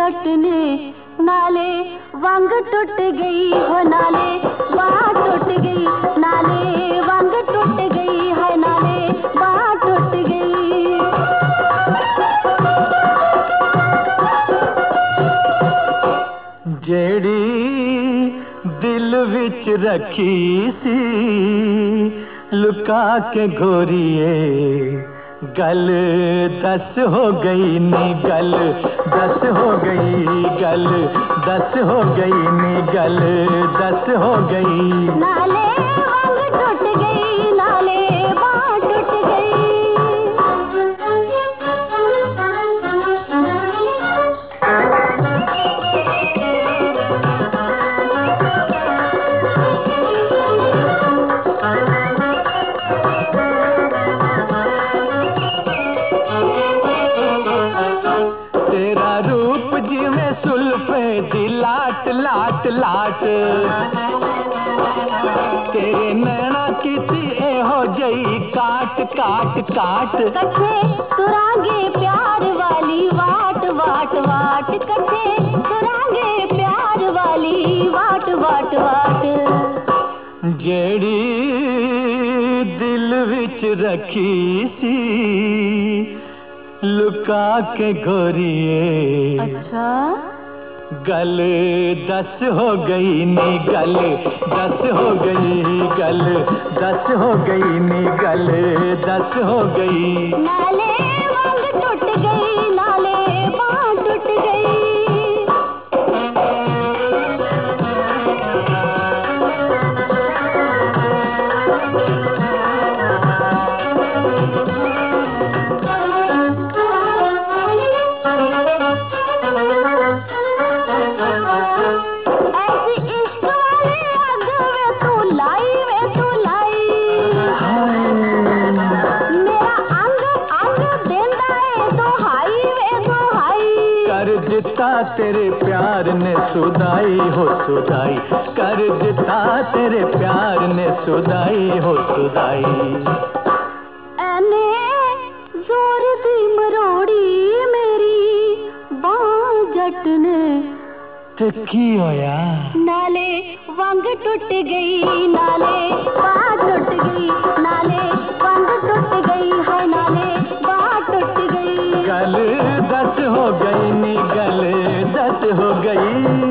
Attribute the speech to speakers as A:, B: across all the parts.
A: जटने नाले वंग टूट गई हो नाले बाँह टूट गई नाले वंग टूट गई है नाले बाँह टूट गई।
B: जेड़ी दिल विच रखी सी लुका के गोरिए गल दस हो गई नी गल दस हो गई गल दस हो गई नी गल दस हो गई।
A: नाले वंग टूट गई नाले बाँह टूट गई।
B: तेरा रूप जिਵੇਂ सुल्फे दी लाट लाट लाट तेरे नैना किसी एहो जई काट काट काट।
A: कथे तुरांगे प्यार वाली वाट वाट वाट कथे तुरांगे प्यार वाली वाट वाट वाट।
B: जेड़ी दिल विच रखी सी लुका के गोरिए
A: अच्छा
B: गल दस हो गई नी गल दस हो गई गल दस हो गई नी गल दस हो गई।
A: नाले वंग टूट गई नाले बाँह टूट गई।
B: दिता तेरे प्यार ने सुदाई हो सुदाई कर दिता तेरे प्यार ने सुदाई हो सुदाई।
A: एने जोर दी मरोड़ी मेरी बाँह जटने
B: ते की होया
A: नाले वंग टूट गई नाले बाँह टूट गई नाले वंग टूट गई है नाले बाँह टूट गई।
B: गल दस हो गई नी गल दस हो गई।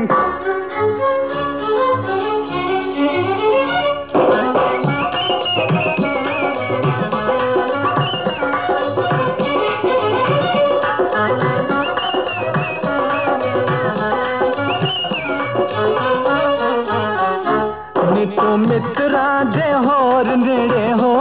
B: नी तू मित्रा दे होर नेड़े हो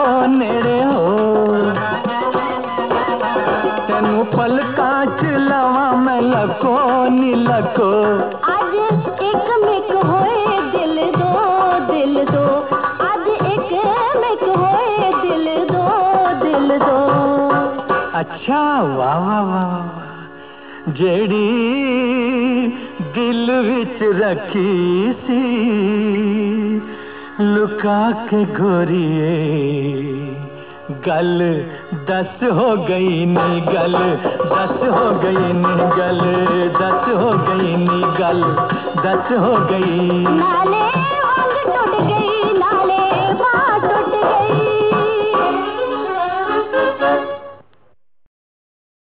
B: तेनू पलका च लवा मैं लको नी लको।
A: आज एक मिक होए दिल दो आज एक मिक होए दिल दो।
B: अच्छा वाह वाह वाह जेड़ी दिल विच रखी सी लुका के गोरिए गल दस हो गई नी गल दस हो गई नी गल दस हो गई नी गल दस हो गई।
A: नाले